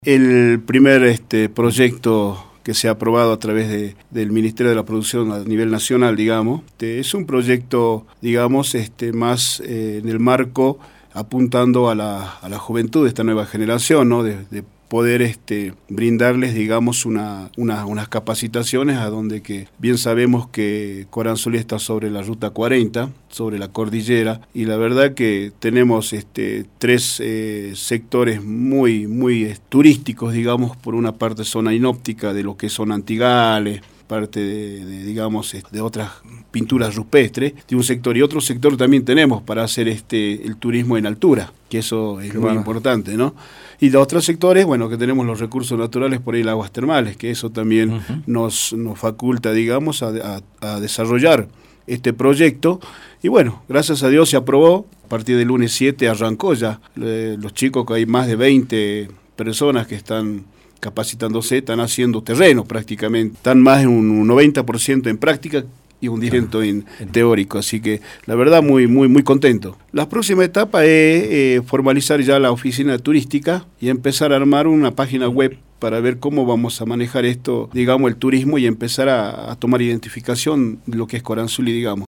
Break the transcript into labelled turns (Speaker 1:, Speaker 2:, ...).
Speaker 1: El primer proyecto que se ha aprobado a través del Ministerio de la Producción a nivel nacional, digamos, es un proyecto, digamos, más en el marco apuntando a la juventud de esta nueva generación, ¿no? De poder brindarles, digamos, unas capacitaciones a donde que bien sabemos que Coransuli está sobre la Ruta 40, sobre la cordillera, y la verdad que tenemos tres sectores muy turísticos, digamos, por una parte zona inóptica de lo que son Antigales, parte digamos, de otras pinturas rupestres, de un sector, y otro sector también tenemos para hacer el turismo en altura, que eso es muy importante, ¿no? Y de otros sectores, bueno, que tenemos los recursos naturales, por ahí las aguas termales, que eso también nos faculta, digamos, a desarrollar este proyecto. Y bueno, gracias a Dios se aprobó. A partir del lunes 7 arrancó ya. Los chicos, que hay más de 20 personas que están capacitándose, están haciendo terreno prácticamente. Están más de un 90% en práctica y un 10% en teórico, así que la verdad muy contento. La próxima etapa es formalizar ya la oficina turística y empezar a armar una página web para ver cómo vamos a manejar esto, digamos, el turismo, y empezar a tomar identificación de lo que es Coransuli, digamos.